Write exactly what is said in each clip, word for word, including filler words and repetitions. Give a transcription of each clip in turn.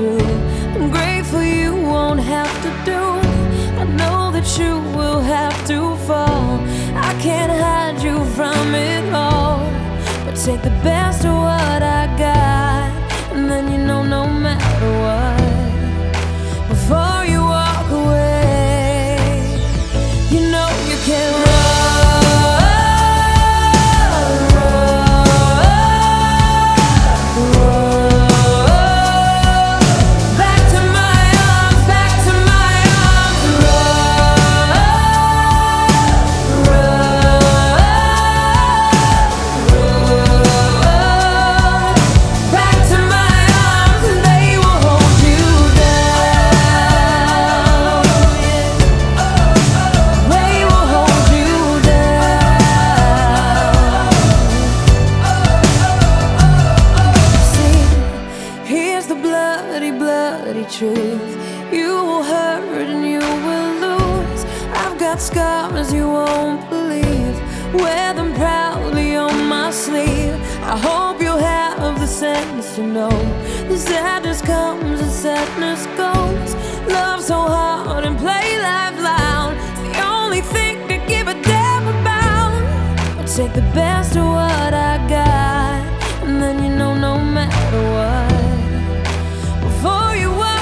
through. I'm grateful you won't have to do. I know that you will have to fall. I can't hide you from it all, but take the best of what I got, and then you know no matter what, before you walk away, you know you can run. Truth, you will hurt and you will lose. I've got scars you won't believe, wear them proudly on my sleeve. I hope you'll have the sense to know the sadness comes and sadness goes. Love so hard and play life loud, it's the only thing to give a damn about. I'll take the best of what I got, and then you know no matter what, before you walk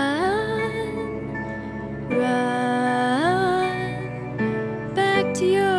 to you.